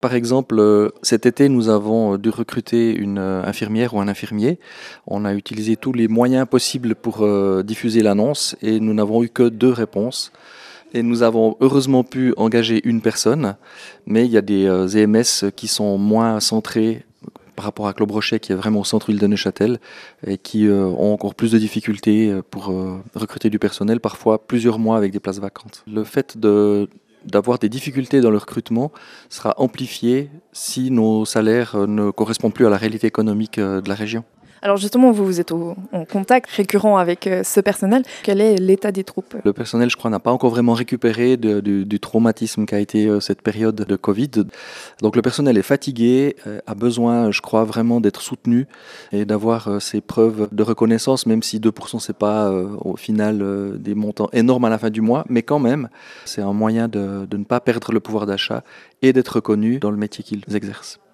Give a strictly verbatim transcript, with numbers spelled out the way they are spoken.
Par exemple, euh, cet été, nous avons dû recruter une euh, infirmière ou un infirmier. On a utilisé tous les moyens possibles pour euh, diffuser l'annonce et nous n'avons eu que deux réponses. Et nous avons heureusement pu engager une personne, mais il y a des euh, E M S qui sont moins centrés par rapport à Club Brochet, qui est vraiment au centre-ville de Neuchâtel, et qui euh, ont encore plus de difficultés euh, pour euh, recruter du personnel, parfois plusieurs mois avec des places vacantes. Le fait de d'avoir des difficultés dans le recrutement sera amplifié si nos salaires euh, ne correspondent plus à la réalité économique euh, de la région. Alors justement, vous, vous êtes au- en contact récurrent avec euh, ce personnel. Quel est l'état des troupes? Le personnel, je crois, n'a pas encore vraiment récupéré de- du, du traumatisme qu'a été euh, cette période de Covid. Donc le personnel est fatigué, euh, a besoin, je crois, vraiment d'être soutenu et d'avoir euh, ces preuves de reconnaissance, même si deux pour cent, c'est pas euh, au final euh, des montants énormes à la fin du mois, mais quand même, c'est un moyen de, de ne pas perdre le pouvoir d'achat et d'être reconnu dans le métier qu'ils exercent.